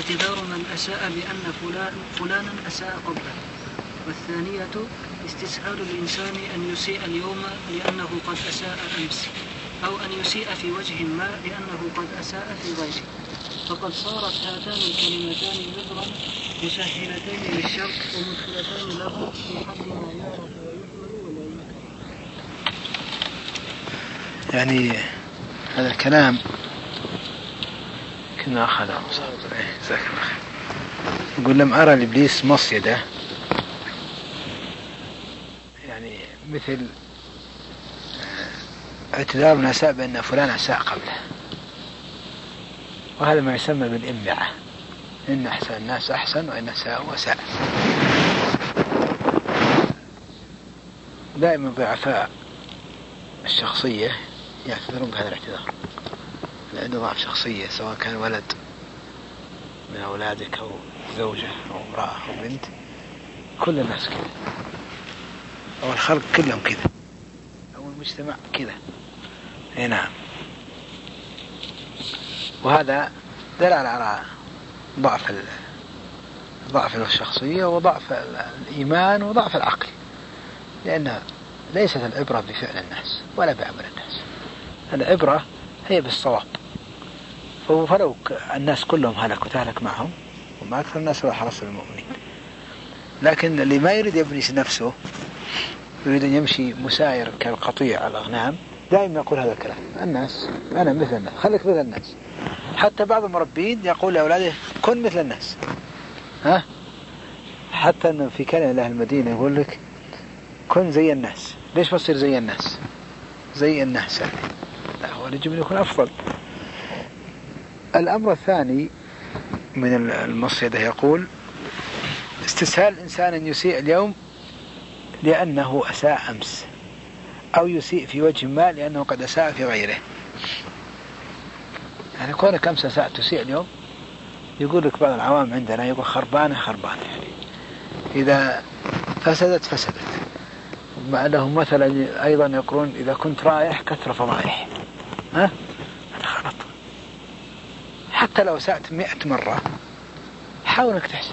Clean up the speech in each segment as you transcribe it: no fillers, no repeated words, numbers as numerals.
اعتذار من أساء بأن فلانا أساء قبله. والثانية استسهال الإنسان أن يسيء اليوم لأنه قد أساء أمس، أو أن يسيء في وجه ما لأنه قد أساء في غيره، فقد صارت هاتان الكلمتان نذرا مسهلتين للشر ومدخلتان له في حد ما يعرف ويحمل ولا ينكر. يعني هذا الكلام كنا أخذه جزاك الله خير. يقول لم أرى لإبليس مصيدة، يعني مثل اعتذار من أساء بأن فلان أساء قبله، وهذا ما يسمى بالإمعة، إن أحسن الناس أحسن وإن أساءوا أساء. دائما ضعفاء الشخصية يعتذرون بهذا الاعتذار، لأنه ضعف شخصية، سواء كان ولد من أولادك أو زوجة أو امرأة أو بنت، كل الناس كذا، أو الخلق كلهم كذا، أو المجتمع كذا. نعم. وهذا دلالة على ضعف الشخصية وضعف الإيمان وضعف العقل، لأن ليست العبرة بفعل الناس ولا بعمل الناس، العبرة هي بالصواب. فلو الناس كلهم هلكوا تهلك معهم، وما أكثر الناس هو حرص المؤمنين. لكن اللي ما يريد يبني نفسه، يريد أن يمشي مساير كالقطيع على الأغنام، دائما يقول هذا الكلام: الناس أنا مثل الناس، خليك مثل الناس. حتى بعض المربين يقول لأولاده: كن مثل الناس. حتى أنه في كلمة لأهل المدينة يقول لك: كن زي الناس. ليش ما تصير زي الناس؟ زي الناس يعني لا، هو يجب أن يكون أفضل. الأمر الثاني من المصيدة يقول: استسهال الإنسان أن يسيء اليوم لأنه أساء أمس، أو يسيء في وجه ما لأنه قد أساء في غيره. يعني كونك أمس أساء تسيء اليوم، يقول لك بعض العوام عندنا يقول خربانة يعني إذا فسدت. مع لهم مثلا أيضا يقولون: إذا كنت رايح كثر فضايح. هذا غلط. حتى لو سأت 100 مرة، حاول انك تحسن،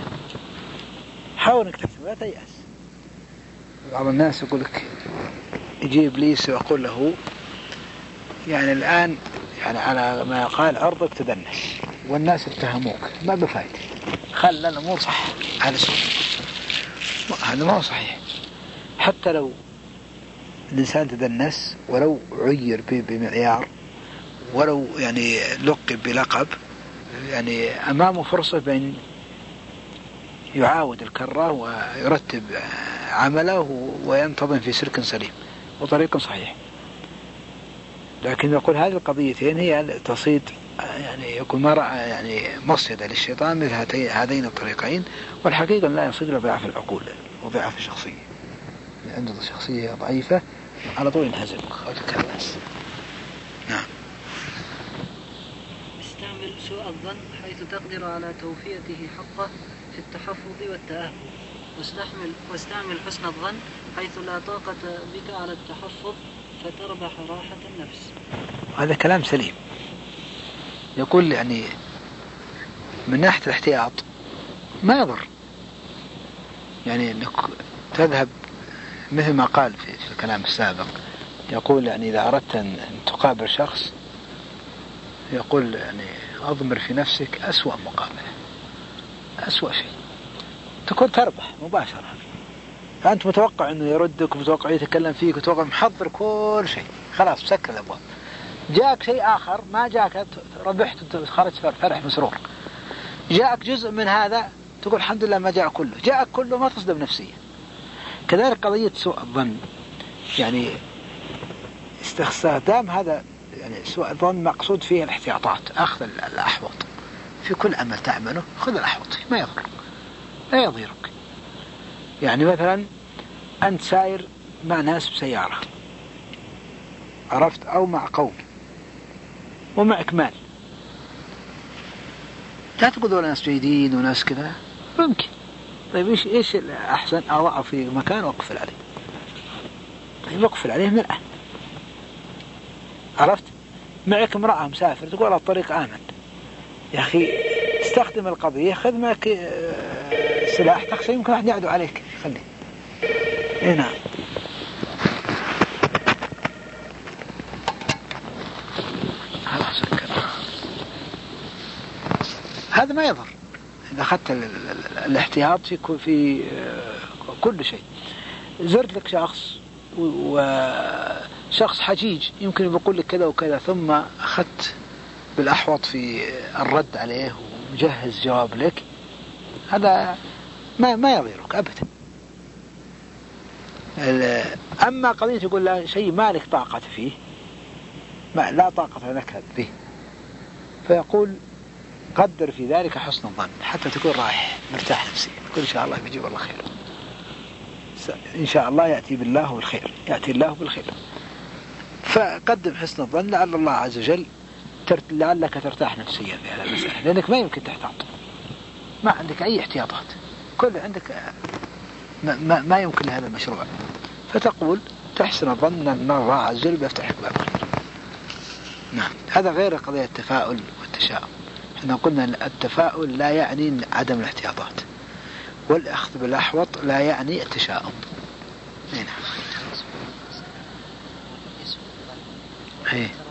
لا تيأس. بعض الناس يقول لك يجي إبليس ويقول له: يعني الآن يعني على ما يقال عرضك تدنس والناس اتهموك، ما بفايدة، خلى الأمور صح على سوء. هذا ما هو صحيح. حتى لو الإنسان تدنس، ولو عير بمعيار، ولو يعني لقب بلقب، يعني أمامه فرصة بين يعاود الكرة ويرتب عمله وينتظم في سلك سليم وطريق صحيح. لكن يقول هذه القضيتين هي تصيد، يعني يكون مرأة يعني مصيدة للشيطان مثل هذين الطريقين. والحقيقة لا يصيد لضعف العقول وضعف الشخصية، عنده شخصية ضعيفة على طول ينهزم ويتكلم الناس. نعم. استعمل سوء الظن حيث تقدر على توفيته حقه في التحفظ والتأهب، واستعمل حسن الظن حيث لا طاقة بك على التحفظ فتربح راحة النفس. هذا كلام سليم. يقول يعني من ناحية الاحتياط ما يضر، يعني أنك تذهب مثل ما قال في الكلام السابق. يقول يعني إذا أردت أن تقابل شخص، يقول يعني أضمر في نفسك أسوأ مقابلة، أسوأ شيء، تكون تربح مباشرة. فأنت متوقع أنه يردك، ومتوقع يتكلم فيك، ومتوقع محضر كل شيء، خلاص مسكر الأبواب. جاءك شيء آخر ما جاءك، ربحت، خرجت فرح مسرور. جاءك جزء من هذا تقول الحمد لله ما جاء كله، جاءك كله ما تصدم نفسيا. كذلك قضية سوء الظن، يعني استخدام هذا، يعني سوء الظن مقصود فيه الاحتياطات، أخذ الأحوط في كل عمل تعمله، خذ الأحوط ما يضرك، لا يضيرك. يعني مثلا أنت سائر مع ناس بسيارة، عرفت، أو مع قوم ومعك مال، لا تقول دول ناس جيدين وناس كذا، ممكن. طيب إيش الأحسن؟ أضع في مكان وأقفل عليه. طيب أقفل عليه من الآن، عرفت. معك امرأة مسافر، تقول على الطريق آمن، يا أخي تستخدم القضية خذ معك سلاح تخشى يمكن أحد يعدو عليك خليه. إيه نعم. هذا ما يضر إذا أخذت الاحتياط في كل شيء. زرت لك شخص وشخص حجيج يمكن يقول لك كذا وكذا، ثم أخذت بالأحوط في الرد عليه ومجهز جواب لك، هذا ما يضيرك أبدا. أما قضية يقول لا شيء مالك طاقة فيه، لا طاقة لك به، فيقول قدر في ذلك حسن الظن حتى تكون رايح مرتاح نفسيا، تقول إن شاء الله بيجيب الله خير، إن شاء الله يأتي بالله بالخير، يأتي الله بالخير. فقدم حسن الظن لعل الله عز وجل لعلك ترتاح نفسيا في هذا المسألة، لأنك ما يمكن تحتاط، ما عندك أي احتياطات، كل عندك ما يمكن لهذا المشروع، فتقول تحسن الظن أن الله عز وجل بيفتح لك باب خير. نعم. هذا غير قضية التفاؤل والتشاؤم. احنا قلنا التفاؤل لا يعني عدم الاحتياطات، والأخذ بالأحوط لا يعني التشاؤم. نعم. إيه.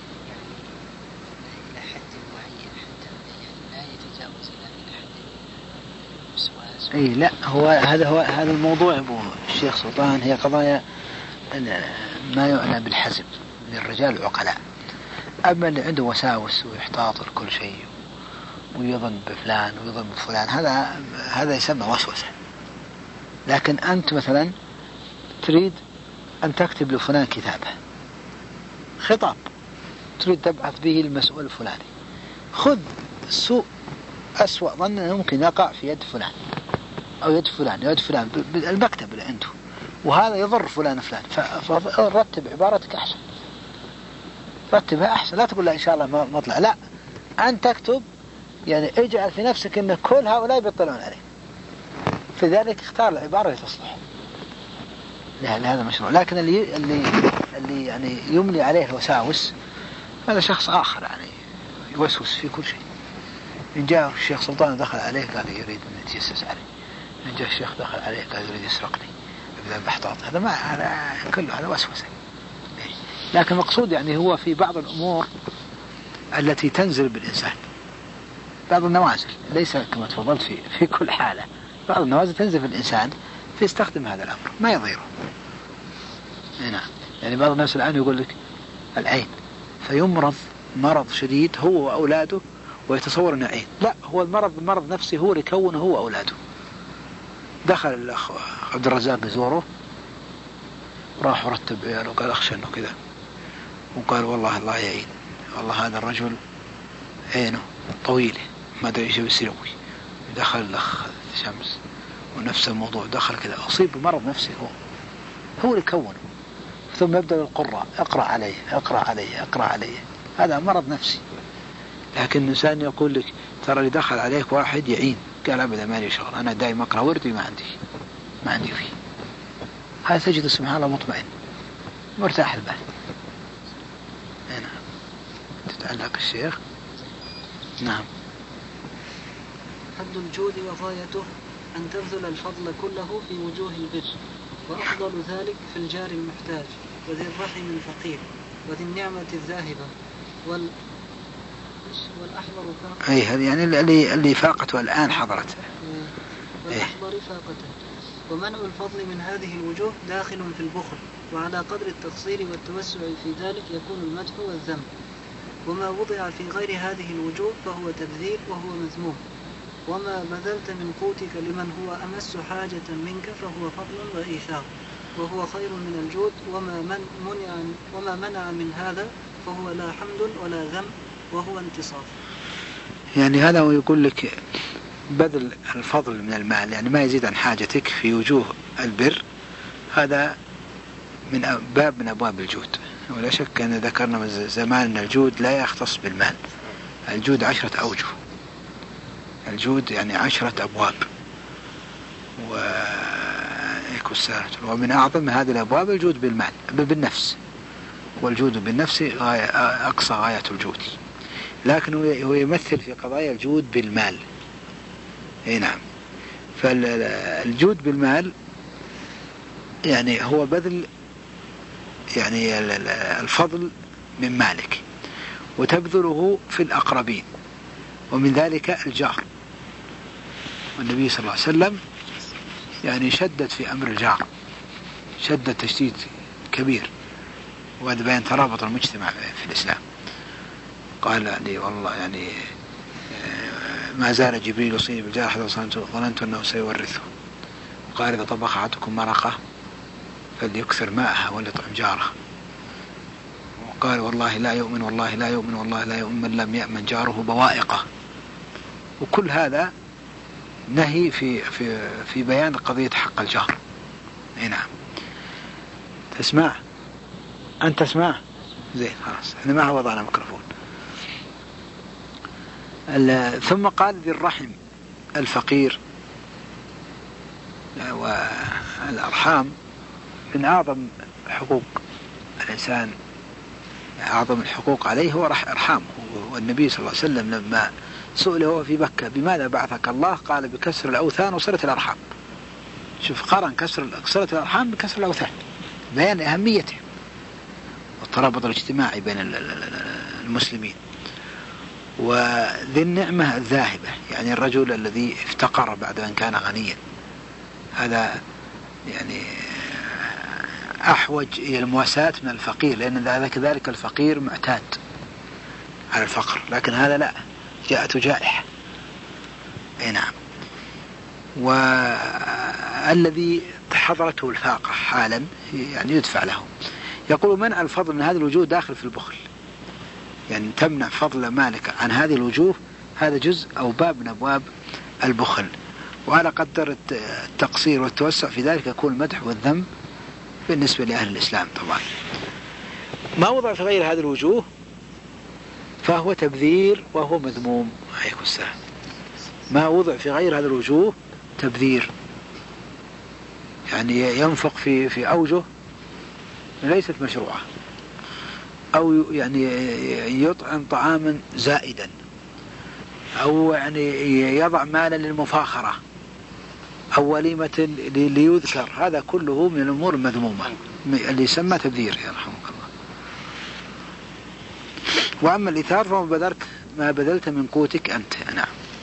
اي لا، هذا الموضوع ابو الشيخ سلطان، هي قضايا ما يعنى بالحزم للرجال العقلاء. اما اللي عنده وساوس ويحتاط لكل شيء ويظن بفلان ويظن بفلان، هذا يسمى وسوسة. لكن انت مثلا تريد ان تكتب لفلان كتابه، خطاب تريد تبعث به المسؤول الفلاني، خذ أسوأ ظن أنه ممكن يقع في يد فلان أو يد فلان أو يد فلان بالمكتب اللي عنده، وهذا يضر فلان فرتب عبارتك أحسن، رتبها أحسن. لا تقول لا إن شاء الله ما أطلع، لا، أن تكتب يعني اجعل في نفسك أن كل هؤلاء بيطلعون عليه، في ذلك اختار العبارة اللي تصلح لهذا المشروع. لكن اللي يعني يملي عليه الوساوس هذا شخص آخر، يعني يوسوس في كل شيء. إن جاء الشيخ سلطان دخل عليه قال يريد أن يتجسس علي، إن جاء الشيخ دخل عليه قال يريد يسرقني، يبدأ بحطاط، هذا كله هذا وسوسة. لكن المقصود يعني هو في بعض الأمور التي تنزل بالإنسان، بعض النوازل، ليس كما تفضلت في كل حالة، بعض النوازل تنزل في الإنسان فيستخدم هذا الأمر ما يضيره. نعم. يعني بعض الناس الآن يقول لك العين، فيمرض مرض شديد هو وأولاده ويتصور أنه عين، لا، هو المرض نفسي هو اللي كونه هو وأولاده. دخل الأخ عبد الرزاق يزوره، راح ورتب عياله وقال أخشى أنه كذا، وقال والله الله يعين، والله هذا الرجل عينه طويلة ما أدري إيش يسوي. دخل الأخ شمس ونفس الموضوع، دخل كذا، أصيب بمرض نفسي هو اللي كونه. ثم يبدأ القراء اقرأ عليه اقرأ عليه اقرأ عليه، هذا مرض نفسي. لكن الإنسان يقول لك ترى اللي دخل عليك واحد يعين، قال أبدا ما لي شغل، أنا دائما أقرأ وردي ما عندي فيه، هذا تجد سبحان الله مطمئن مرتاح البال. هنا تتعلق الشيخ. نعم. حد الجود وغايته أن تبذل الفضل كله في وجوه البر، وأفضل ذلك في الجار المحتاج وذي الرحم الفقير وذي النعمة الذاهبة والأحضر فاقته. أي هذه يعني اللي فاقته الآن حضرت. والأحضر فاقته. ومنع الفضل من هذه الوجوه داخل في البخل، وعلى قدر التقصير والتوسع في ذلك يكون المدح والذم. وما وضع في غير هذه الوجوه فهو تبذير وهو مذموم. وما بذلت من قوتك لمن هو أمس حاجة منك فهو فضل وإيثار، وهو خير من الجود. وما منع من هذا فهو لا حمد ولا ذم، وهو انتصاف. يعني هذا هو يقول لك بذل الفضل من المال، يعني ما يزيد عن حاجتك في وجوه البر، هذا من باب من أبواب الجود. ولا شك أن ذكرنا من زمان أن الجود لا يختص بالمال، الجود 10 أوجه، الجود يعني 10 أبواب، ومن أعظم هذه الأبواب الجود بالمال بالنفس، والجود بالنفس أقصى غاية الجود. لكن هو يمثل في قضايا الجود بالمال. اي نعم. فالجود بالمال يعني هو بذل يعني الفضل من مالك وتبذله في الأقربين، ومن ذلك الجار. والنبي صلى الله عليه وسلم يعني شدد في أمر الجار، شدد تشديد كبير، وهذا بين ترابط المجتمع في الإسلام. قال يعني والله يعني ما زال جبريل يوصيني بالجار حتى ظننت أنه سيورثه. قال إذا طبخ أحدكم مرقة فليكثر ماءها وليطعم جاره. وقال والله لا يؤمن والله لا يؤمن والله لا يؤمن من لم يأمن جاره بوائقه. وكل هذا نهي في بيان قضية حق الجار. نعم. تسمع؟ أنت تسمع؟ زين خلاص، احنا ما وضعنا ميكروفون. ثم قال ذي الرحم الفقير. والأرحام من أعظم حقوق الإنسان، أعظم الحقوق عليه هو أرحامه. والنبي صلى الله عليه وسلم لما سئل هو في مكة بماذا بعثك الله، قال بكسر الأوثان وصلة الأرحام. شوف، قارن صلة الأرحام بكسر الأوثان، بيان أهميته والترابط الاجتماعي بين المسلمين. وذي النعمة الذاهبة، يعني الرجل الذي افتقر بعد أن كان غنيا، هذا يعني أحوج إلى المواساة من الفقير، لأن كذلك الفقير معتاد على الفقر، لكن هذا لا، جاءته جائحة. أي نعم. والذي حضرته الفاقة حالا يعني يدفع له. يقول منع الفضل من هذه الوجوه داخل في البخل، يعني تمنع فضل مالك عن هذه الوجوه، هذا جزء أو باب من أبواب البخل. وعلى قدر التقصير والتوسع في ذلك يكون المدح والذم بالنسبة لأهل الإسلام. طبعا ما وضع في غير هذه الوجوه فهو تبذير وهو مذموم. عليكم السلام. ما وضع في غير هذه الوجوه تبذير، يعني ينفق في أوجه ليست مشروعة، أو يعني يطعم طعاما زائدا، أو يعني يضع مالا للمفاخرة، أو وليمة ليذكر. هذا كله من الأمور المذمومة اللي يسمى تبذير يرحمك الله. وأما الإيثار فما بذلت من قوتك أنت. نعم.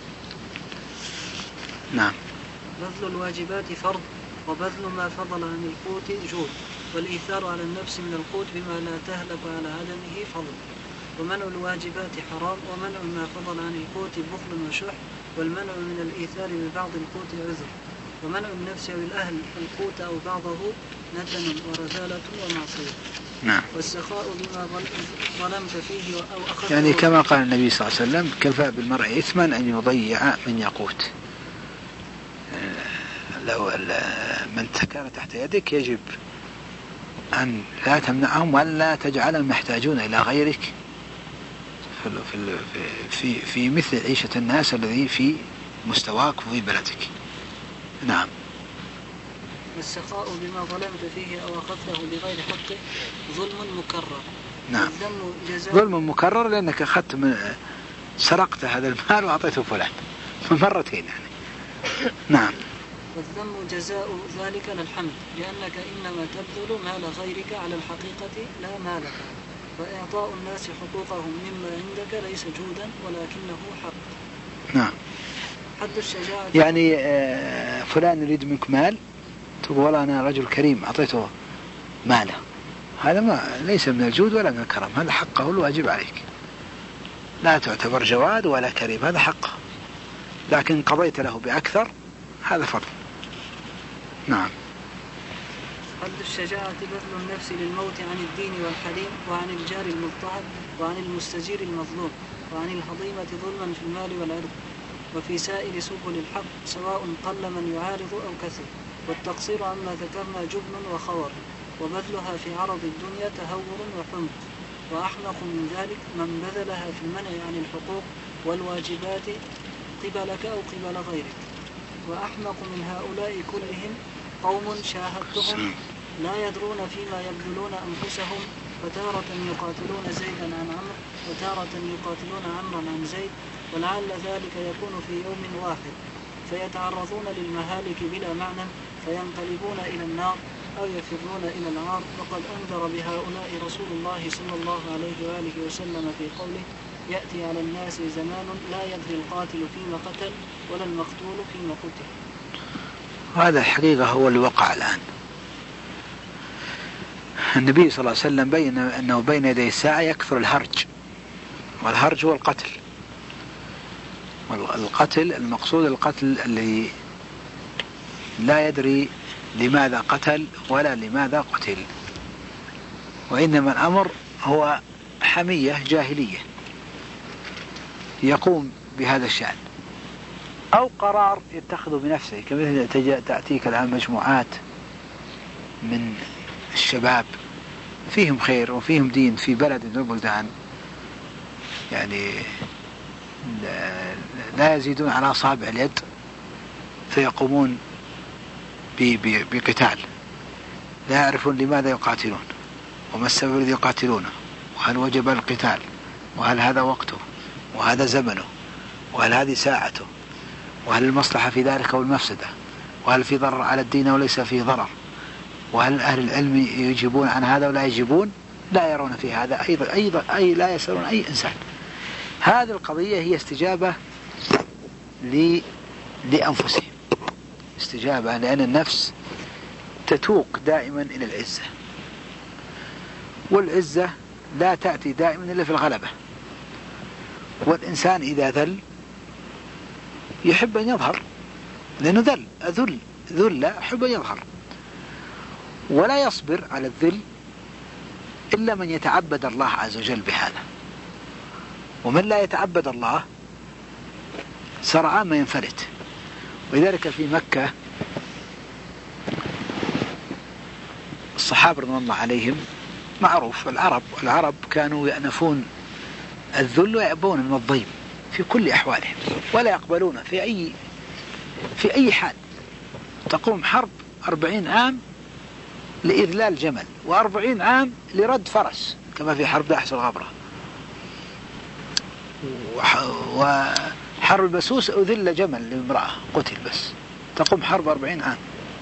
نعم. بذل الواجبات فرض، وبذل ما فضل عن القوت جود، والإيثار على النفس من القوت بما لا تهلك على عدمه فضل. ومنع الواجبات حرام، ومنع ما فضل عن القوت بخل وشح، والمنع من الإيثار ببعض القوت عذر. ومنع النفس أو الأهل القوت أو بعضه ندم ورذالة ومعصية. نعم. والسخاء بما ظلمت فيه أو أخذت، يعني كما قال النبي صلى الله عليه وسلم كفى بالمرء إثما أن يضيع من يقوت. لو من كان تحت يدك يجب أن لا تمنعهم ولا تجعلهم محتاجون إلى غيرك في مثل عيشة الناس الذي في مستواك وفي بلدك. نعم. والسخاء بما ظلمت فيه أو أخذته بغير حقه ظلم مكرر. نعم. ظلم مكرر لأنك أخذت سرقت هذا المال وأعطيته فلان مرتين يعني. نعم. والذم جزاء ذلك للحمد، لأنك إنما تبذل مال غيرك على الحقيقة لا مالك. وإعطاء الناس حقوقهم مما عندك ليس جودا ولكنه حق. نعم. حد الشجاعة، يعني فلان يريد منك مال، تقول والله أنا رجل كريم أعطيته ماله، هذا ما ليس من الجود ولا من الكرم، هذا حقه الواجب عليك، لا تعتبر جواد ولا كريم، هذا حقه، لكن قضيت له بأكثر هذا فضل. نعم. حد الشجاعة بذل النفس للموت عن الدين والحليم، وعن الجار المضطهد، وعن المستجير المظلوم، وعن الهضيمة ظلما في المال والعرض، وفي سائر سبل الحق سواء قل من يعارض أو كثر. والتقصير عما ذكرنا جبن وخور، وبذلها في عرض الدنيا تهور وحمق. وأحمق من ذلك من بذلها في المنع عن الحقوق والواجبات قبلك أو قبل غيرك. وأحمق من هؤلاء كلهم قوم شاهدتهم لا يدرون فيما يبذلون أنفسهم، فتارة يقاتلون زيدا عن عمرو، وتارة يقاتلون عمرا عن زيد، ولعل ذلك يكون في يوم واحد، فيتعرضون للمهالك بلا معنى فينقلبون إلى النار أو يفرون إلى العار. وقد أنذر بهؤلاء رسول الله صلى الله عليه وآله وسلم في قوله: يأتي على الناس زمان لا يدري القاتل فيما قتل ولا المقتول فيما قتل. وهذا الحقيقة هو اللي وقع الآن. النبي صلى الله عليه وسلم بين أنه بين يدي الساعة يكثر الهرج، والهرج هو القتل. والقتل المقصود القتل اللي لا يدري لماذا قتل ولا لماذا قتل، وإنما الأمر هو حمية جاهلية يقوم بهذا الشأن، أو قرار يتخذه بنفسه، كمثل تأتيك الآن مجموعات من الشباب فيهم خير وفيهم دين في بلد من البلدان، يعني لا يزيدون على أصابع اليد، فيقومون بقتال لا يعرفون لماذا يقاتلون وما السبب الذي يقاتلونه، وهل وجب القتال، وهل هذا وقته، وهذا زمنه، وهل هذه ساعته، وهل المصلحة في ذلك أو المفسدة، وهل في ضرر على الدين وليس فيه ضرر، وهل أهل العلم يجيبون عن هذا ولا يجيبون، لا يرون في هذا أيضا لا يسألون أي إنسان. هذه القضية هي استجابة لأنفسهم، استجابة لأن النفس تتوق دائما إلى العزة، والعزة لا تأتي دائما إلا في الغلبة، والإنسان إذا ذل يحب أن يظهر، لأنه ذل يحب أن يظهر، ولا يصبر على الذل إلا من يتعبد الله عز وجل بهذا، ومن لا يتعبد الله سرعان ما ينفلت. ولذلك في مكة الصحابة رضي الله عليهم معروف، العرب كانوا يأنفون الذل ويأبون من الضيم في كل أحوالهم، ولا يقبلون في أي حال. تقوم حرب 40 عام لإذلال جمل، و40 عام لرد فرس، كما في حرب داحس الغبرة، وحرب البسوس أذل جمل لامرأة قتل، بس تقوم حرب 40 عام.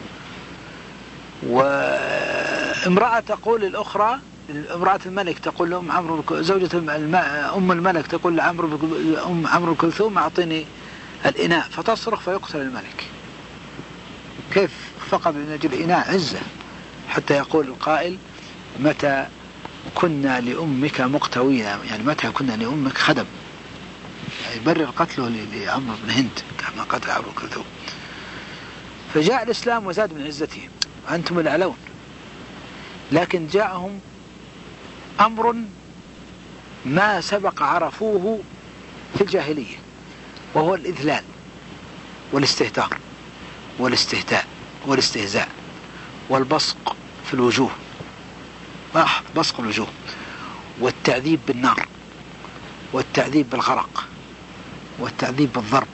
وامرأة تقول للأخرى، امرأة الملك تقول لأم عمرو، زوجة أم الملك تقول أم عمرو كلثوم أعطيني الإناء، فتصرخ فيقتل الملك. كيف فقد من أجل الإناء عزة؟ حتى يقول القائل: متى كنا لأمك مقتوين، يعني متى كنا لأمك خدم، يعني يبرر قتله لعمرو بن هند كما قتل عمرو كلثوم. فجاء الإسلام وزاد من عزتهم، أنتم الأعلون، لكن جاءهم أمر ما سبق عرفوه في الجاهلية، وهو الإذلال والاستهتار والاستهتاء والاستهزاء والبصق في الوجوه، بصق الوجوه، والتعذيب بالنار، والتعذيب بالغرق، والتعذيب بالضرب،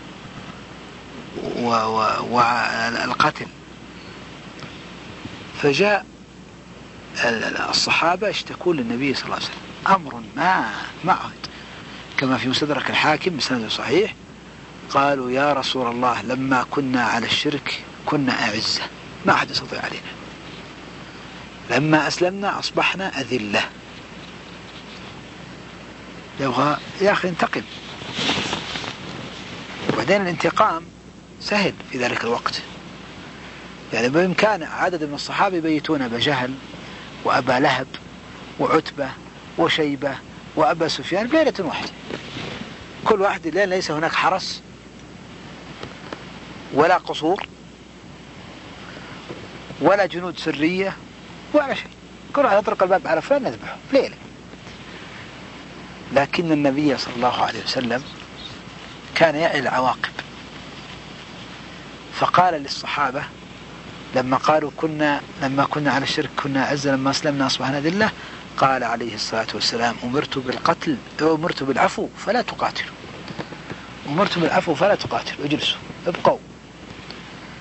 والقتل. فجاء الصحابة اشتكوا للنبي صلى الله عليه وسلم أمر ما عهد، كما في مستدرك الحاكم بسند صحيح، قالوا: يا رسول الله، لما كنا على الشرك كنا أعزة ما أحد يستطيع علينا، لما أسلمنا أصبحنا أذلة. يبغى يا أخي انتقم. وبعدين الانتقام سهل في ذلك الوقت، يعني بإمكان عدد من الصحابة يبيتون أبا جهل وأبا لهب وعتبة وشيبة وأبا سفيان في ليلة واحدة، كل واحد ليلة ليس هناك حرس ولا قصور ولا جنود سرية ولا شيء، كل واحد يطرق الباب على فلان نذبحه في ليلة. لكن النبي صلى الله عليه وسلم كان يعي العواقب، فقال للصحابة لما قالوا لما كنا على الشرك كنا عزة، لما أسلمنا أصبحنا ذلة، قال عليه الصلاة والسلام: أمرت بالقتل، أمرت بالعفو فلا تقاتلوا، أمرت بالعفو فلا تقاتلوا، اجلسوا ابقوا.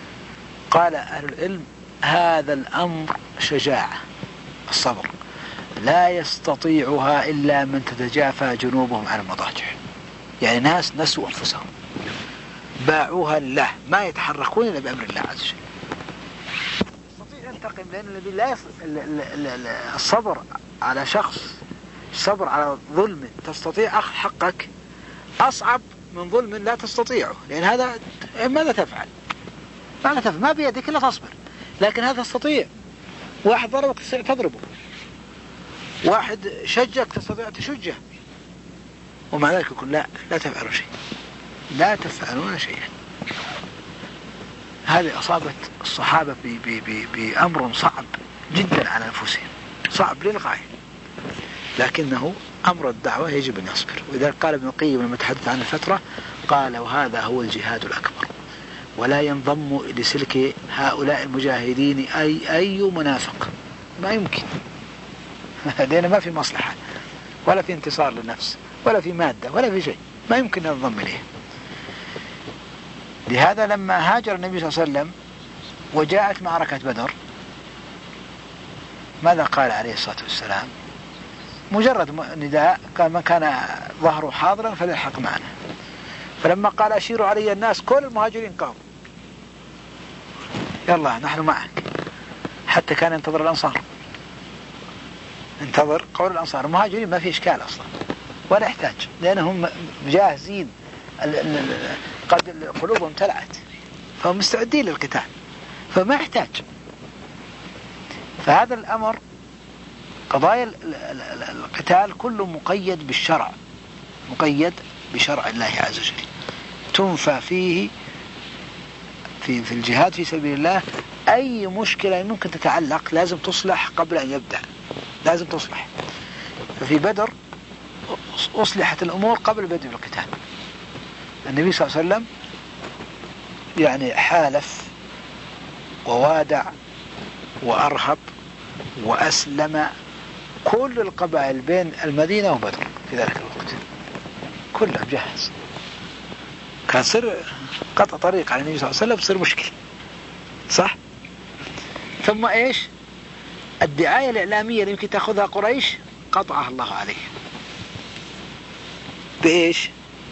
قال أهل العلم: هذا الأمر شجاعة، الصبر، لا يستطيعها إلا من تتجافى جنوبهم عن المضاجع. يعني ناس نسوا أنفسهم باعوها لله، ما يتحركون إلا بأمر الله عز وجل. يستطيع ينتقم، لأن الذي لا الصبر على شخص، الصبر على ظلم تستطيع أخذ حقك أصعب من ظلم لا تستطيعه، لأن هذا ماذا تفعل؟ ما بيدك إلا تصبر، لكن هذا تستطيع. واحد ضربك تستطيع تضربه، واحد شجك تستطيع تشجه، ومع ذلك يقول لا تفعلوا شيء، لا تفعلون شيئا. هذه أصابت الصحابة بأمر صعب جدا على أنفسهم، صعب للغاية، لكنه أمر الدعوة يجب أن يصبر. وإذا قال ابن القيم لما تحدث عن الفترة قال: وهذا هو الجهاد الأكبر، ولا ينضم لسلك هؤلاء المجاهدين أي منافق، ما يمكن. لأن ما في مصلحة ولا في انتصار للنفس ولا في مادة ولا في شيء، ما يمكن أن ينضم إليه. لهذا لما هاجر النبي صلى الله عليه وسلم وجاءت معركة بدر، ماذا قال عليه الصلاة والسلام؟ مجرد نداء، قال: من كان ظهره حاضرا فليلحق معنا. فلما قال: أشيروا علي الناس، كل المهاجرين قاموا: يلا نحن معك. حتى كان ينتظر الأنصار، انتظر قول الأنصار. المهاجرين ما في إشكال أصلا ولا يحتاج، لأنهم جاهزين، قد قلوبهم تلعت، فهم مستعدين للقتال، فما يحتاج. فهذا الأمر، قضايا القتال كله مقيد بالشرع، مقيد بشرع الله عز وجل. تنفى فيه في الجهاد في سبيل الله أي مشكلة ممكن تتعلق لازم تصلح قبل أن يبدأ، لازم تصلح. ففي بدر أصلحت الأمور قبل بدء القتال. النبي صلى الله عليه وسلم يعني حالف ووادع وأرهب وأسلم كل القبائل بين المدينة وبدر في ذلك الوقت، كله جهز. كان صير قطع طريق على النبي صلى الله عليه وسلم، صير مشكلة، صح؟ ثم إيش؟ الدعاية الإعلامية اللي يمكن تأخذها قريش قطعها الله عليه. بإيش؟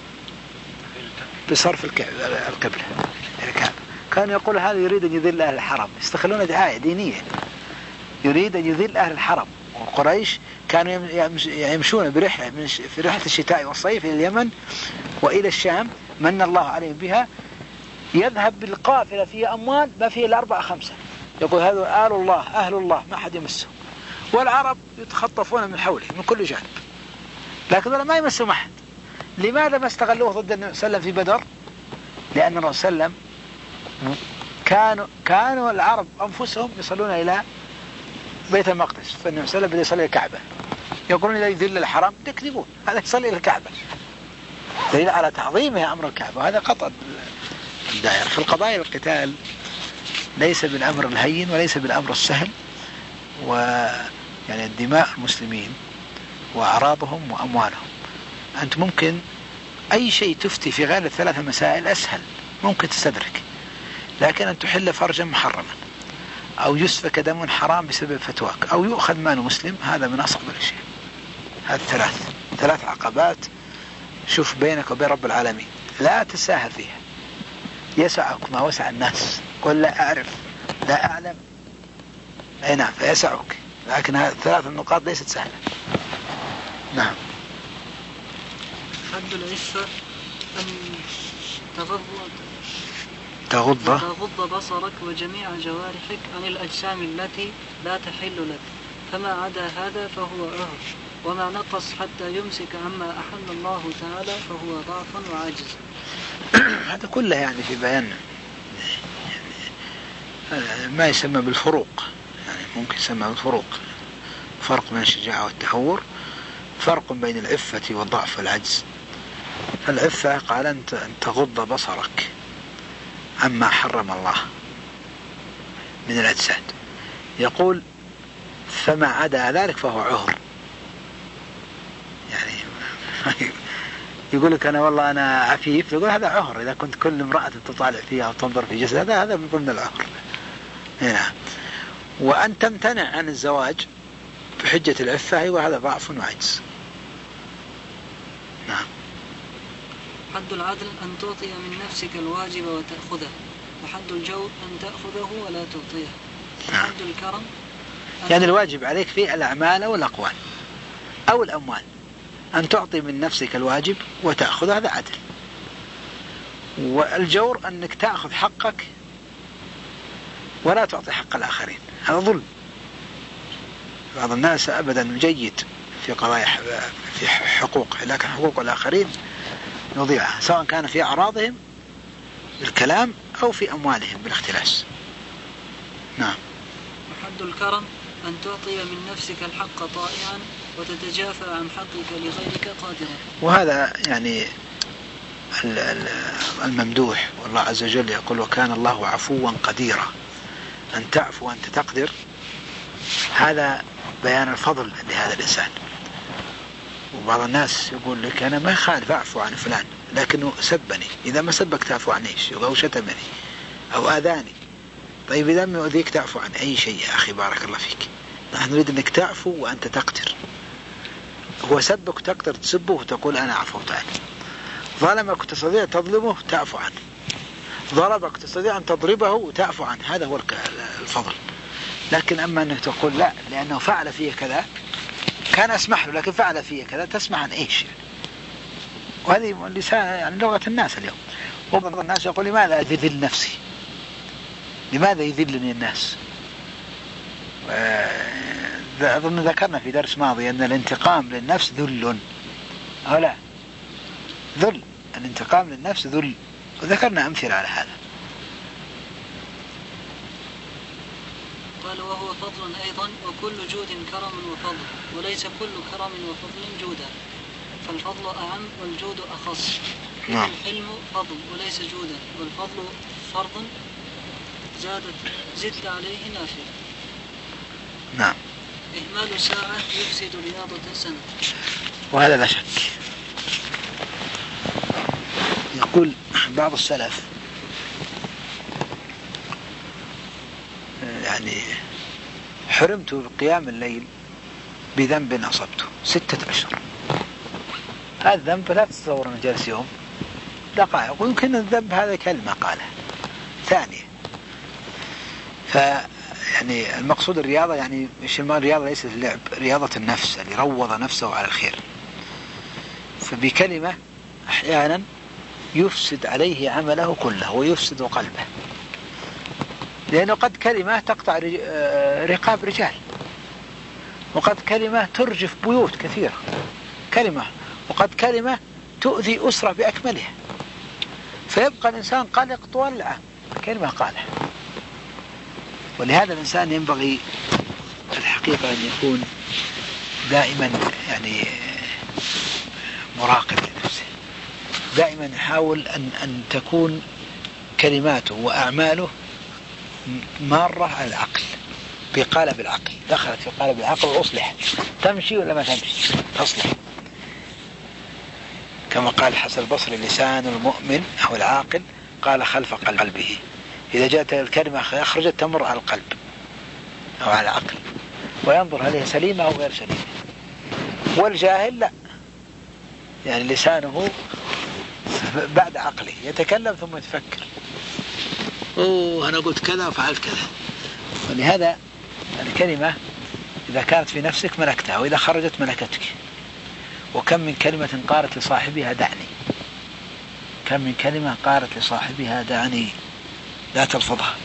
بصرف القبلة. كان يقول هذا يريد أن يذل أهل الحرم، يستخلون دعاية دينية، يريد أن يذل أهل الحرم. وقريش كانوا يمشون برحلة في رحلة الشتاء والصيف إلى اليمن وإلى الشام، من الله عليهم بها، يذهب بالقافلة فيها أموال ما فيه إلا 4 5، يقول هذا آل الله أهل الله ما حد يمسه، والعرب يتخطفون من حوله من كل جانب، لكن ما يمسوا أحد. لماذا ما استغلوه ضد النبي صلى الله عليه وسلم في بدر؟ لأن الرسول صلى الله عليه وسلم كانوا العرب أنفسهم يصلون إلى بيت المقدس، فالنبي صلى الله عليه وسلم بده يصلي الكعبة، يقولون إذا يذل الحرم تكذبون، هذا يصلي إلى الكعبة، دليل على تعظيمها أمر الكعبة. وهذا قطع الدائرة. في القضايا القتال ليس بالأمر الهين وليس بالأمر السهل، ويعني الدماء المسلمين وأعراضهم وأموالهم. أنت ممكن أي شيء تفتي في غير ال3 مسائل أسهل، ممكن تستدرك، لكن أن تحل فرجا محرما أو يسفك دم حرام بسبب فتواك أو يؤخذ مال مسلم، هذا من أصعب الأشياء. هذه 3 عقبات شوف بينك وبين رب العالمين، لا تساهل فيها. يسعك ما وسع الناس، قل لا أعرف لا أعلم، أي نعم فيسعك، لكن هذه 3 النقاط ليست سهلة. نعم. حد العفة أن تغض بصرك وجميع جوارحك عن الأجسام التي لا تحل لك، فما عدا هذا فهو عهر، وما نقص حتى يمسك عما أحل الله تعالى فهو ضعف وعجز. هذا كله يعني في بيان ما يسمى بالفروق، يعني ممكن يسمى بالفروق، فرق بين الشجاعة والتهور، فرق بين العفة والضعف والعجز. العفة قال أن تغض بصرك عما حرم الله من الأجساد، يقول فما عدا ذلك فهو عهر، يعني يقول لك أنا والله أنا عفيف، يقول هذا عهر، إذا كنت كل امرأة تطالع فيها وتنظر في جسدها هذا من ضمن العهر. هنا وأن تمتنع عن الزواج بحجة العفة، أيوة هذا ضعف وعجز. نعم. حد العدل أن تعطي من نفسك الواجب وتأخذه، وحد الجور أن تأخذه ولا تعطيه. نعم. حد الكرم يعني الواجب عليك في الأعمال والأقوال أو الأموال، أن تعطي من نفسك الواجب وتأخذ، هذا عدل. والجور أنك تأخذ حقك ولا تعطي حق الآخرين، هذا ظلم. بعض الناس أبدا جيد في قضايا في حقوقه، لكن حقوق الآخرين نضيعها، سواء كان في أعراضهم بالكلام أو في أموالهم بالاختلاس. نعم. وحد الكرم أن تعطي من نفسك الحق طائعا وتتجافى عن حقك لغيرك قادرا. وهذا يعني الممدوح، والله عز وجل يقول وكان الله عفوا قديرا، أن تعفو وأنت تقدر، هذا بيان الفضل لهذا الإنسان. وبعض الناس يقول لك أنا ما خالف أعفو عن فلان لكنه سبني، إذا ما سبك تعفو عن إيش؟ أو شتمني أو آذاني. طيب إذا ما يؤذيك تعفو عن أي شيء يا أخي، بارك الله فيك. نحن نريد أنك تعفو وأنت تقدر. هو سبك وتقدر تسبه وتقول أنا عفوت عنه، ظلمك وتستطيع تظلمه تعفو عنه، ضربك تستطيع أن تضربه وتعفو عنه، هذا هو الفضل. لكن أما أنك تقول لا لأنه فعل فيه كذا كان أسمح له، لكن فعل فيه كذا، تسمح عن إيش يعني؟ وهذه لسان يعني لغة الناس اليوم. وبعض الناس يقول لماذا أذل نفسي؟ لماذا يذلني الناس؟ أظن ذكرنا في درس ماضي أن الانتقام للنفس ذل، أو لا؟ ذل، الانتقام للنفس ذل، وذكرنا أمثلة على هذا. قال وهو فضل أيضا، وكل جود كرم وفضل، وليس كل كرم وفضل جودا، فالفضل أعم والجود أخص. نعم. الحلم فضل وليس جودا، والفضل فرض زدت عليه نافع. نعم. إهمال ساعة يفسد رياضة سنة. وهذا لا شك. يقول بعض السلف يعني حرمت قيام الليل بذنب أصبته 6 أشهر. هذا الذنب لا تتصور أنه جلس يوم، دقائق، ويمكن الذنب هذا كلمة قالها ثانية. يعني المقصود الرياضة، يعني الرياضة ليست اللعب، رياضة النفس اللي روض نفسه على الخير. فبكلمة أحيانا يفسد عليه عمله كله ويفسد قلبه، لأنه قد كلمة تقطع رقاب رجال، وقد كلمة ترجف بيوت كثيرة كلمة، وقد كلمة تؤذي أسرة بأكملها، فيبقى الإنسان قلق طوال العام كلمة قالها. ولهذا الإنسان ينبغي الحقيقة أن يكون دائما يعني مراقب لنفسه، دائما يحاول أن تكون كلماته وأعماله مارة على العقل، بقالب العقل، دخلت في قالب العقل وأصلح، تمشي ولا ما تمشي، تصلح. كما قال الحسن البصري لسان المؤمن أو العاقل قال خلف قلبه، إذا جاءت الكلمة أخرجت تمر على القلب أو على العقل، وينظر هل هي سليمة أو غير سليمة. والجاهل لا، يعني لسانه بعد عقله يتكلم ثم يتفكر، أنا قلت كذا وفعلت كذا. ولهذا الكلمة إذا كانت في نفسك ملكتها، وإذا خرجت ملكتك. وكم من كلمة قالت لصاحبها دعني، كم من كلمة قالت لصاحبها دعني، لا تلفظها.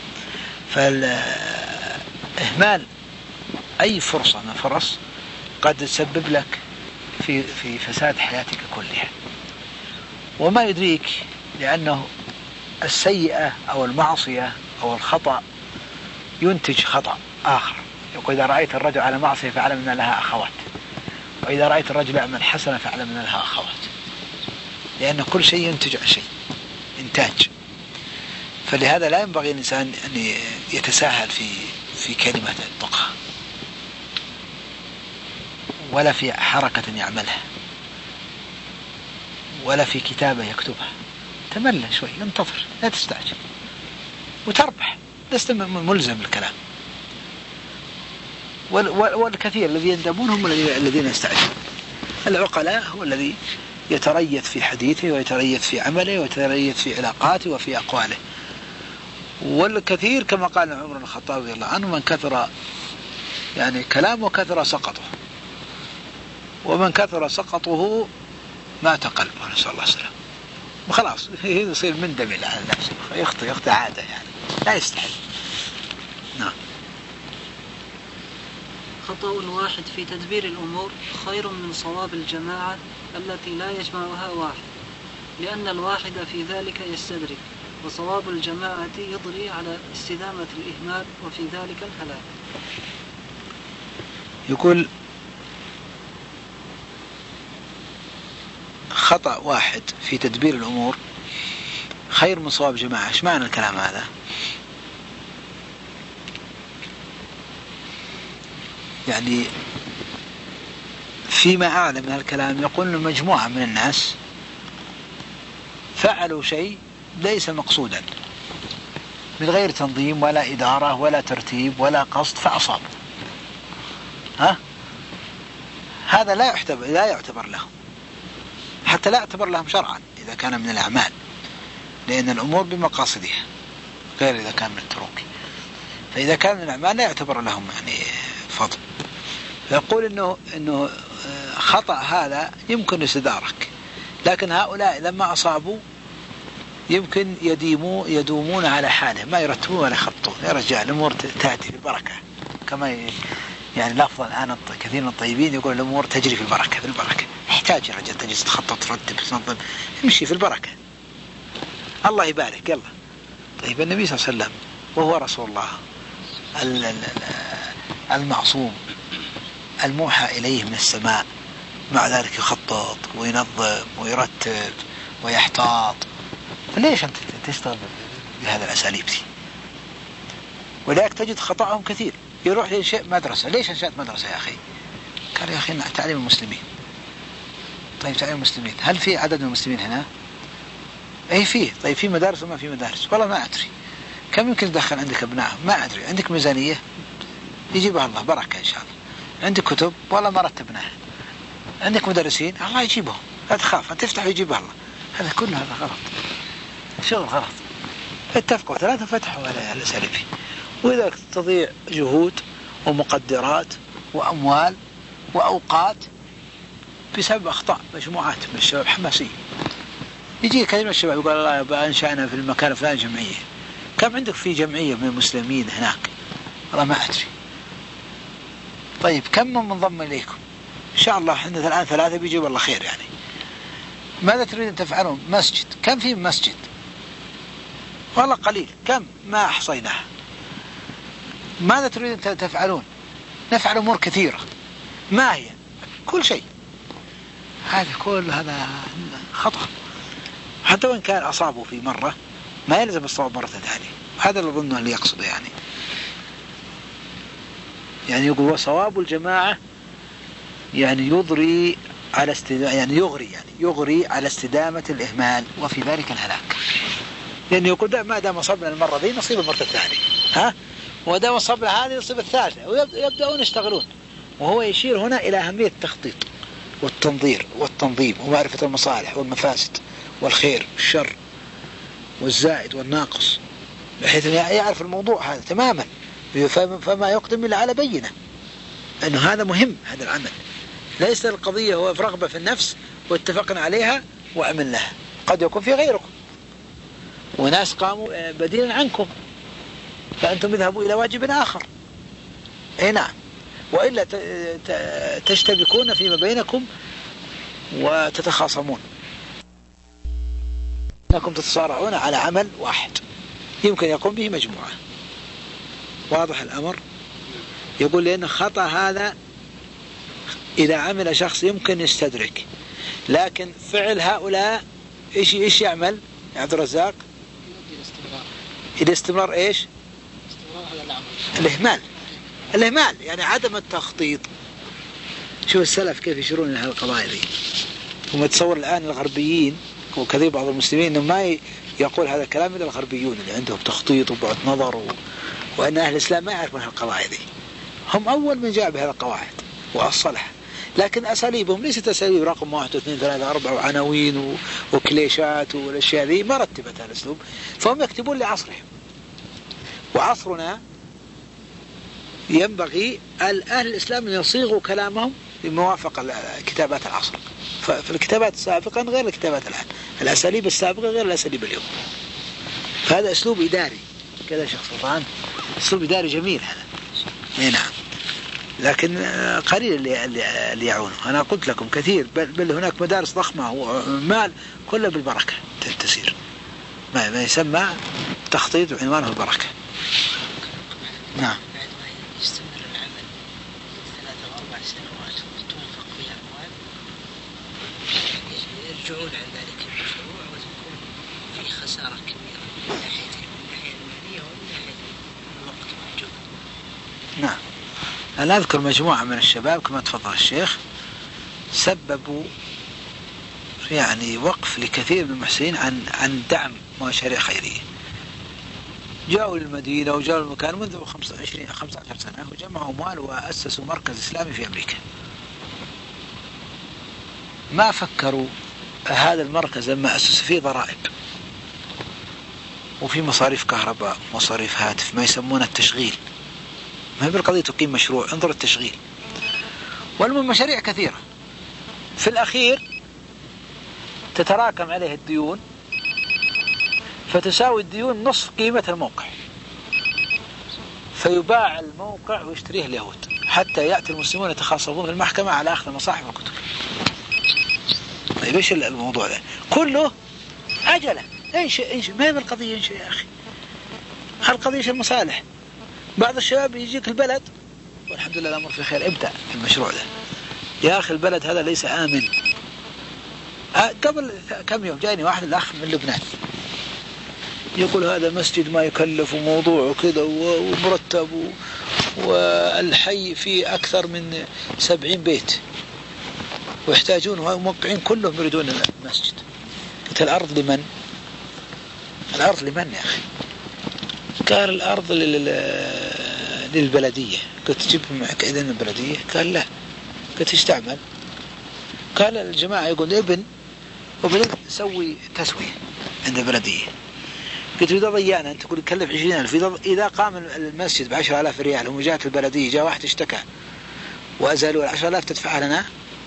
فالإهمال أي فرصة من فرص قد تسبب لك في فساد حياتك كلها. وما يدريك، لأنه السيئة أو المعصية أو الخطأ ينتج خطأ آخر. يقول إذا رأيت الرجل على معصية فاعلم أن لها أخوات، وإذا رأيت الرجل يعمل حسنة فاعلم أن لها أخوات، لأن كل شيء ينتج عن شيء، إنتاج. فلهذا لا ينبغي الإنسان أن يتساهل في كلمة يطلقها، ولا في حركة يعملها، ولا في كتابة يكتبها. تملى شوي، انتظر، لا تستعجل، وتربح، لست ملزم بالكلام. والكثير الذي يندمون هم الذين يستعجلون. العقلاء هو الذي يتريث في حديثه ويتريث في عمله ويتريث في علاقاته وفي أقواله. والكثير كما قال عمر بن الخطاب رضي الله عنه: من كثر يعني كلامه كثر سقطه، ومن كثر سقطه مات قلبه، نسأل الله السلامة. وخلاص يصير مندمج على نفسه، يخطئ عادة يعني لا يستحي. نعم. خطأ واحد في تدبير الأمور خير من صواب الجماعة التي لا يجمعها واحد، لأن الواحد في ذلك يستدرك، وصواب الجماعة يضري على استدامة الإهمال، وفي ذلك الهلاك. يقول خطأ واحد في تدبير الأمور خير من صواب جماعة. ايش معنى الكلام هذا؟ يعني فيما أعلم من الكلام يقول أن مجموعة من الناس فعلوا شيء ليس مقصودا، من غير تنظيم ولا إدارة ولا ترتيب ولا قصد، فأصابوا. هذا لا يعتبر لهم، حتى لا يعتبر لهم شرعا إذا كان من الأعمال، لأن الأمور بمقاصدها غير إذا كان من التروك. فإذا كان من الأعمال لا يعتبر لهم يعني فضل. فيقول إنه خطأ هذا يمكن يستدارك، لكن هؤلاء لما أصابوا يمكن يدومون على حاله، ما يرتبون ولا يخطون. يا رجال الأمور تأتي بالبركة، كما يعني لفظ الآن كثير من الطيبين يقول الأمور تجري في البركة. يحتاج يا رجال تجلس تخطط ترتب تنظم، امشي في البركة، الله يبارك يلا. طيب النبي صلى الله عليه وسلم وهو رسول الله المعصوم الموحى إليه من السماء، مع ذلك يخطط وينظم ويرتب ويحتاط. فليش أنت تشتغل بهذا الأساليب دي؟ ولذلك تجد خطأهم كثير. يروح لشيء مدرسة، ليش أنشأت مدرسة يا أخي؟ قال يا أخي تعليم المسلمين. طيب تعليم المسلمين، هل في عدد من المسلمين هنا؟ أي فيه. طيب في مدارس وما في مدارس؟ والله ما أدري. كم يمكن تدخل عندك أبناء؟ ما أدري. عندك ميزانية؟ يجيبها الله، بركة إن شاء الله. عندك كتب؟ والله ما رتبناها. عندك مدرسين؟ الله يجيبهم، لا تخاف، تفتح ويجيبها الله. هذا كله هذا غلط، شغل غلط. اتفقوا ثلاثة فتحوا على الأساليب، وإذا تضيع جهود ومقدرات وأموال وأوقات بسبب أخطاء مجموعات من الشباب حماسية. يجي كثير من الشباب يقول الله يبقى أنشأنا في المكان فلان جمعية. كم عندك في جمعية من المسلمين هناك؟ والله ما أدري. طيب كم من منضم إليكم؟ إن شاء الله عندنا الآن 3 بيجيب الله خير يعني. ماذا تريد أن تفعلون؟ مسجد، كم في مسجد؟ والله قليل، كم؟ ما أحصيناه. ماذا تريد أن تفعلون؟ نفعل أمور كثيرة. ما هي؟ كل شيء. كل هذا خطأ. حتى وإن كان أصابوا في مرة ما يلزم الصواب مرة ثانية. هذا اللي أظنه اللي يقصده يعني يقول وصواب الجماعة يعني يضري على يغري على استدامة الإهمال، وفي ذلك الهلاك. لأنه يقول ما دام أصبنا المرة دي نصيب المرة الثانية، ودام أصبنا هذه نصيب الثالثة، ويبدأون يشتغلون. وهو يشير هنا إلى أهمية التخطيط والتنظير والتنظيم ومعرفة المصالح والمفاسد والخير والشر والزائد والناقص، بحيث يعرف الموضوع هذا تماما، فما يقدم إلا على بينة أنه هذا مهم. هذا العمل ليس القضية هو رغبة في النفس واتفقنا عليها وعملناها. قد يكون في غيركم وناس قاموا بديلا عنكم، فأنتم اذهبوا إلى واجب آخر. نعم، وإلا تشتبكون فيما بينكم وتتخاصمون، أنكم تتصارعون على عمل واحد يمكن يقوم به مجموعة. واضح الأمر؟ يقول لأن خطأ هذا إذا عمل شخص يمكن يستدرك، لكن فعل هؤلاء إيش يعمل يا عبد الرزاق؟ الاستمرار إيش؟ الإهمال يعني عدم التخطيط. شوف السلف كيف يشيرون لهذه القضايا دي. وما تصور الآن الغربيين وكثير بعض المسلمين إنه ما يقول هذا الكلام إلا الغربيون اللي عندهم تخطيط وبعد نظر وأن أهل الإسلام ما يعرفون هالقضايا دي. هم أول من جاء بهذه القواعد وأصلها، لكن أساليبهم ليست أساليب رقم 1 2 3 4 وعناوين وكليشات والأشياء ذي، ما رتبت هذا الأسلوب، فهم يكتبون لعصرهم. وعصرنا ينبغي أهل الإسلام أن يصيغوا كلامهم لموافقة كتابات العصر. ففي الكتابات السابقة غير الكتابات الآن، الأساليب السابقة غير الأساليب اليوم. فهذا أسلوب إداري كذا شيخ سلطان، أسلوب إداري جميل هذا. نعم، لكن قليل اللي يعونه. أنا قلت لكم كثير، بل هناك مدارس ضخمة ومال كلها بالبركة تسير، ما يسمى تخطيط وعنوانه البركة. نعم. يستمر العمل 3 أو 4 سنوات وتنفق فيها أموال، يرجعون عن ذلك المشروع وتكون في خسارة كبيرة من الناحية المالية ومن ناحية الوقت والجهد. نعم. أنا أذكر مجموعة من الشباب كما تفضل الشيخ سببوا يعني وقف لكثير من المحسنين عن دعم مشاريع خيرية. جاءوا للمدينة وجاءوا المكان منذ 15 سنة وجمعوا أموال وأسسوا مركز إسلامي في أمريكا. ما فكروا هذا المركز لما أسسوا فيه ضرائب وفي مصاريف كهرباء ومصاريف هاتف، ما يسمونه التشغيل. ما هي بالقضية تقيم مشروع، انظر التشغيل. والمهم مشاريع كثيرة، في الأخير تتراكم عليه الديون فتساوي الديون نصف قيمة الموقع، فيباع الموقع ويشتريه اليهود حتى يأتي المسلمون يتخاصمون في المحكمة على أخذ المصاحف والكتب. طيب ايش الموضوع ده؟ كله عجلة. ايش ما هي بالقضية يا أخي؟ هالقضية المصالح. بعض الشباب يجيك البلد والحمد لله الأمر في خير، ابدأ في المشروع ده يا أخي. البلد هذا ليس آمن. قبل كم يوم جاني واحد الأخ من لبنان يقول هذا مسجد ما يكلف وموضوع وكذا ومرتب والحي فيه أكثر من 70 بيت ويحتاجون وموقعين كلهم يريدون المسجد. قلت الأرض لمن؟ الأرض لمن يا أخي؟ قال الأرض للبلدية. قلت تجيب معك إذن البلدية؟ قال لا. قلت ايش تعمل؟ قال الجماعة يقول ابن وبعدين سوي تسوية عند البلدية. قلت إذا ضيعنا أنت تقول يكلف 20,000، إذا قام المسجد ب10,000 ريال ومجات البلدية جاء واحد اشتكى وأزالوا 10,000 تدفع لنا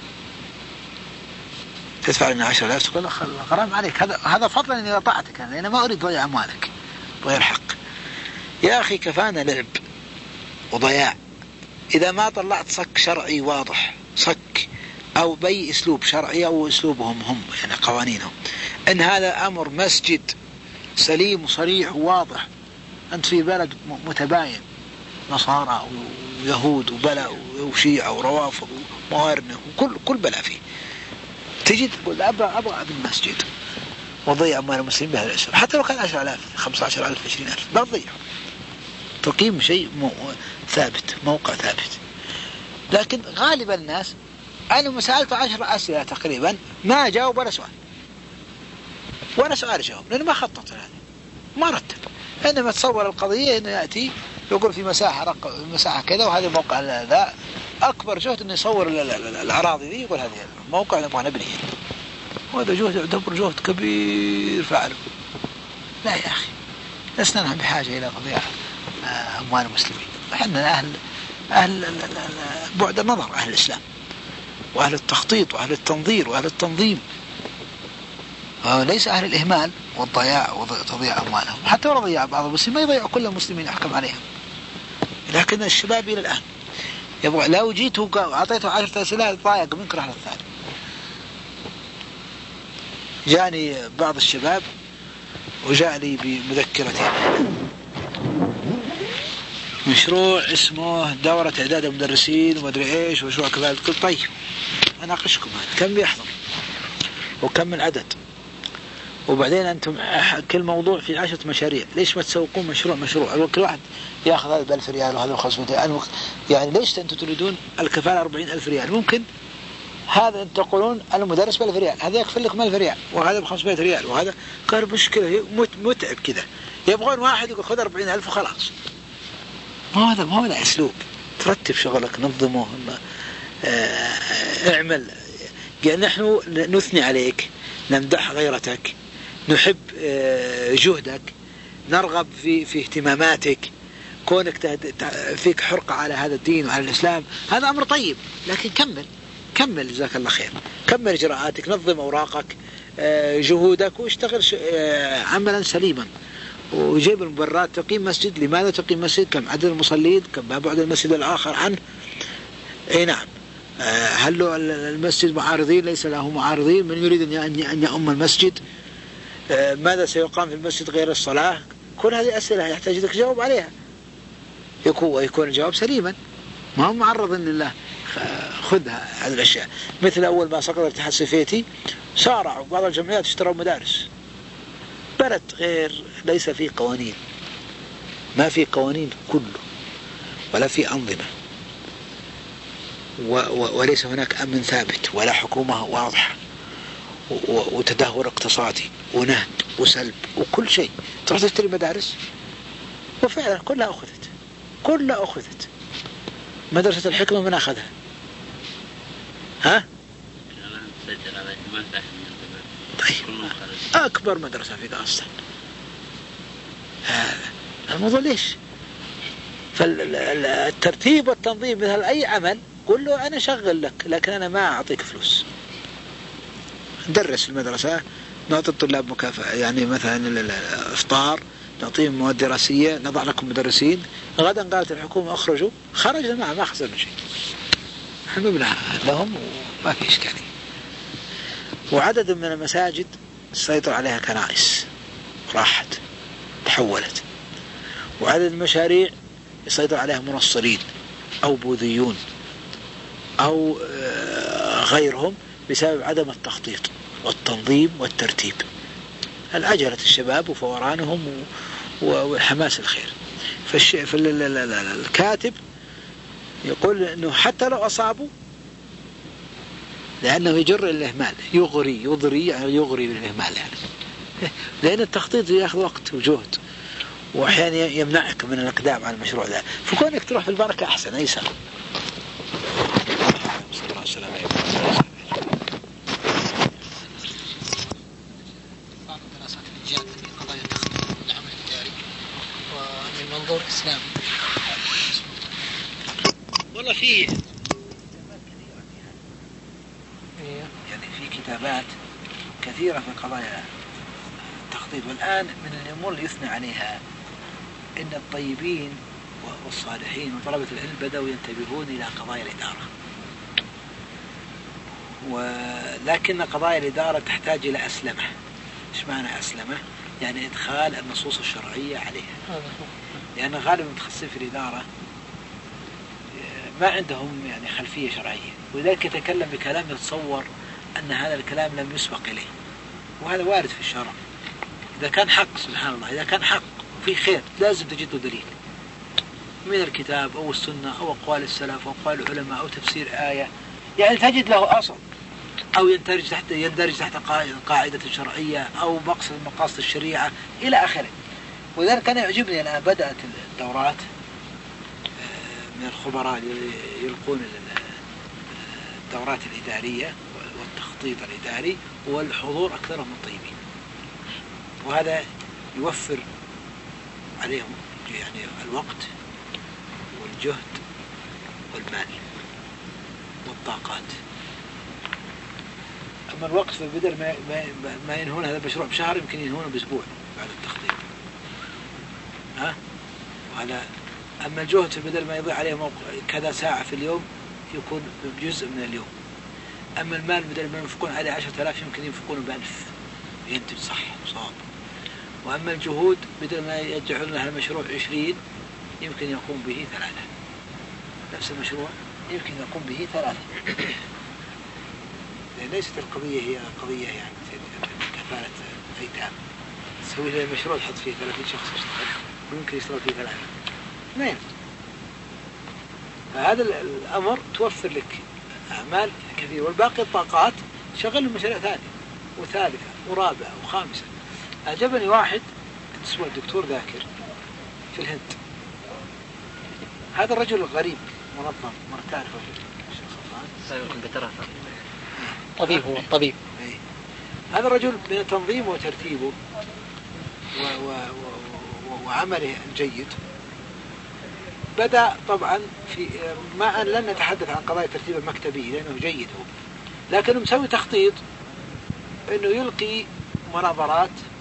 10,000. تقول غرام عليك. هذا فضلا إني قطعتك أنا، لأن ما أريد ضيع أموالك غير حق. يا أخي كفانا لعب وضياع. إذا ما طلعت صك شرعي واضح، صك أو بأي أسلوب شرعي أو أسلوبهم هم يعني قوانينهم، إن هذا أمر مسجد سليم وصريح وواضح، أنت في بلد متباين نصارى ويهود وبلاء وشيعة وروافض وموارنة وكل بلاء فيه، تجي تقول أبغى المسجد وضيع أموال المسلمين بهذا الأسر، حتى لو كان 10,000 15,000 20,000 لا تضيع. تقيم شيء ثابت، موقع ثابت. لكن غالب الناس أنا سألت 10 أسئلة تقريبا ما جاوب ولا سؤال جاوب، لأنه ما خطط هذا، ما رتب. عندما تصور القضية إنه يأتي يقول في مساحة كذا وهذا الموقع ذا، أكبر جهد إنه يصور الأراضي ذي، يقول هذه الموقع نبغى نبنيه، وهذا جهد يعتبر جهد كبير فعله. لا يا أخي، لسنا بحاجة إلى تضييع أموال المسلمين. احنا أهل بعد النظر، أهل الإسلام وأهل التخطيط وأهل التنظير وأهل التنظيم، ليس أهل الإهمال والضياع وتضييع أموالهم. حتى لو ضيع بعض المسلمين ما يضيع كل المسلمين يحكم عليهم. لكن الشباب إلى الآن يبغى، لو جيته وأعطيته 10 أسئلة ضايق منك رحلة الثاني. جاني بعض الشباب وجاء لي بمذكرتين، مشروع اسمه دورة إعداد المدرسين ومدري إيش ومشروع كذلك. قلت طيب أناقشكم هذا كم بيحضر وكم العدد، وبعدين أنتم كل موضوع في 10 مشاريع، ليش ما تسوقون مشروع كل واحد يأخذ هذا ب1000 ريال وهذا ب500 يعني ليش أنتم تريدون الكفالة 40,000 ريال؟ ممكن هذا أنتم تقولون المدرس ب1000 ريال، هذا يكفل لكم 1000 ريال وهذا ب500 ريال وهذا. قال مشكلة متعب كذا، يبغون واحد يقول خذ 40,000 وخلاص. ما هذا أسلوب. ترتب شغلك، نظمه، اعمل. يعني نحن نثني عليك، نمدح غيرتك، نحب جهدك، نرغب في اهتماماتك، كونك فيك حرقة على هذا الدين وعلى الإسلام، هذا أمر طيب. لكن كمل جزاك الله خير، كمل إجراءاتك، نظم أوراقك، جهودك، واشتغل عملا سليما، وجيب المبررات. تقيم مسجد، لماذا تقيم مسجد؟ كم عدد المصلين؟ كم ما بعد المسجد الآخر عنه؟ اي نعم. هل له المسجد معارضين؟ ليس له معارضين. من يريد أن يؤم المسجد؟ ماذا سيقام في المسجد غير الصلاة؟ كل هذه أسئلة يحتاج لك تجاوب عليها، يكون الجواب سليما، ما هو معرض لله. خذها هذه الأشياء. مثل أول ما سقط الاتحاد السوفيتي سارعوا بعض الجمعيات اشتروا مدارس. بلد غير ليس فيه قوانين، ما في قوانين كله، ولا في أنظمة، وليس هناك أمن ثابت، ولا حكومة واضحة، وتدهور اقتصادي ونهب وسلب وكل شيء. تروح تشتري مدارس، وفعلا كلها أخذت. مدرسة الحكمة من أخذها؟ ها؟ طيب، أكبر مدرسة في أصلا. الموضوع ليش؟ فالترتيب والتنظيم مثل أي عمل، قل له أنا شغل لك، لكن أنا ما أعطيك فلوس. ندرس في المدرسة، نعطي الطلاب مكافأة، يعني مثلا الإفطار، نعطيهم مواد دراسية، نضع لكم مدرسين. غدا قالت الحكومة اخرجوا، خرجنا، ما خسرنا شيء، حممنا لهم وما في إشكالية. وعدد من المساجد سيطر عليها كنائس، راحت تحولت. وعدد المشاريع يسيطر عليها منصرين أو بوذيون أو غيرهم، بسبب عدم التخطيط والتنظيم والترتيب. العجلة الشباب وفورانهم وحماس الخير. فالكاتب يقول أنه حتى لو أصابوا، لأنه يجر الإهمال، يضري يعني يغري بالإهمال، يعني لأن التخطيط يأخذ وقت وجهد، وأحيانا يمنعك من الإقدام على المشروع ذا. فكونك تروح في البركة أحسن أيسر. منظور إسلامي. والله في يعني في كتابات كثيرة في قضايا التخطيط. والآن من الأمور اللي يثنى عليها إن الطيبين والصالحين وطلبة العلم بدأوا ينتبهون إلى قضايا الإدارة، ولكن قضايا الإدارة تحتاج إلى أسلمة. إيش معنى أسلمة؟ يعني إدخال النصوص الشرعية عليها، لأن غالب المتخصصين في الإدارة ما عندهم يعني خلفية شرعية، ولذلك يتكلم بكلام يتصور أن هذا الكلام لم يسبق إليه، وهذا وارد في الشرع. إذا كان حق، سبحان الله، إذا كان حق في خير لازم تجد له دليل من الكتاب أو السنة أو أقوال السلف أو أقوال العلماء أو تفسير آية، يعني تجد له أصل، أو يندرج تحت قاعدة شرعية أو مقاصد الشريعة إلى آخره. وذلك كان يعجبني الآن بدأت الدورات من الخبراء يلقون الدورات الإدارية والتخطيط الإداري، والحضور أكثرهم الطيبين، وهذا يوفر عليهم يعني الوقت والجهد والمال والطاقات. أما الوقت فبدل ما ينهون هذا المشروع بشهر، يمكن ينهونه بأسبوع بعد التخطيط. وهذا. أما الجهد فبدل ما يضيع عليه كذا ساعة في اليوم، يكون بجزء من اليوم. أما المال بدل ما ينفقون عليه 10,000 يمكن ينفقونه ب1000، ينتج صح وصواب. وأما الجهود بدل ما يجعلون لها المشروع 20 يمكن يقوم به 3. نفس المشروع يمكن يقوم به 3. ليست القضية هي قضية يعني كفالة أيتام، تسوي له المشروع تحط فيه 30 شخص يشتغل، ويمكن يشتغل فيه 3. ما ينفع. فهذا الأمر توفر لك أعمال كثيرة، والباقي الطاقات شغل مشاريع ثانية وثالثة ورابعة وخامسة. أعجبني واحد اسمه الدكتور ذاكر في الهند. هذا الرجل غريب منظم، ما تعرفه الشيخ صفوان؟ بترفع. طبيب، هو طبيب. هذا الرجل من تنظيمه وترتيبه وعمله الجيد بدأ طبعا في، مع أن لن نتحدث عن قضايا الترتيب المكتبي لأنه جيد هو، لكنه مسوي تخطيط أنه يلقي مناظرات